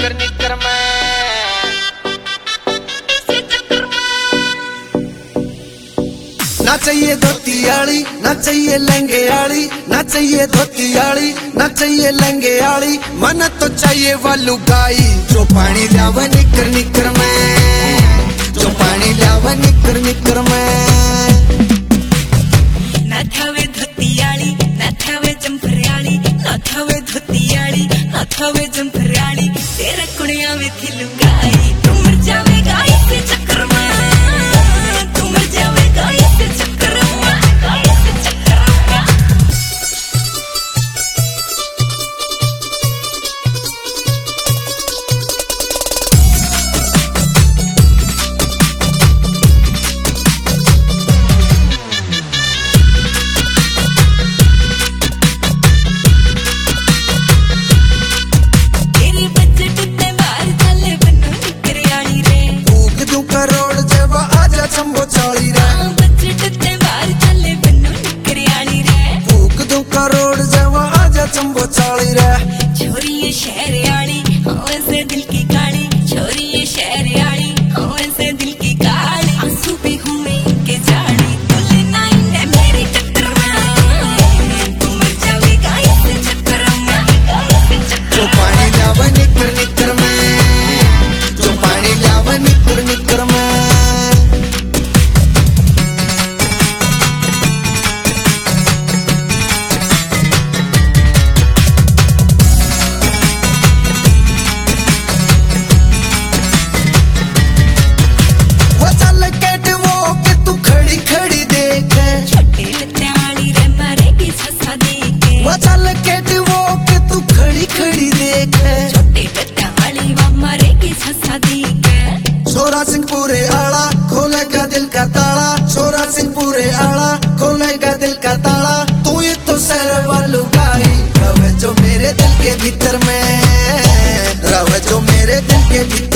निकर में ना चाहिए धोती आली, ना चाहिए लहंगे आली, ना चाहिए धोती आली, ना चाहिए लहंगे आली, मन तो चाहिए वालू गाई जो पानी लावे निकर निकर में, जो पानी लावे निकर निकर में। ना थावे धोती आली, ना थावे जंफर आली, ना थावे धोती आली, ना थावे जंफर आली, तेरा कुड़िया में थी लुगाई, तू मर जावेगा इस चक्कर में, तू मर जावेगा इस चक्कर में, इस चक्कर में। तेरी बजट ते बाहर चले बनो निकर आली रे, फूक दूं करोड़ जेवा आजा चंबो चाली रे, बजट ते बाहर चले बनो निकर आली रे, फूक दूं करोड़ जेवा आजा चंबो चाली रे। छोरी ये शहर आली, हाँ से दिल की काली, छोरी ये शहर आली, हाँ से दिल की काली, आंसू पे हुए के जाली, तू लेना इन्हें मेरे टक्कर में, तू मर जावेगा इस चक्कर में, इस चक्कर जो पानी लावे निकर निकर में, जो पानी लावे निकर निकर में। वो चल कैट वो कि तू खड़ी खड़ी देखे, छोटे लत्ते वाली रे मारेगी ससा देके, वो चल कैट वो कि तू खड़ी खड़ी देखे। छोटे लत्ते वाली वो मारेगी ससा देके, छोरा सिंहपुरे आला खोलेगा दिल का ताला, छोरा सिंहपुरे आला खोलेगा दिल का ताला, तू ही तो सर वालू गाई रवे जो मेरे दिल के भीतर में, रवे जो मेरे दिल के भीतर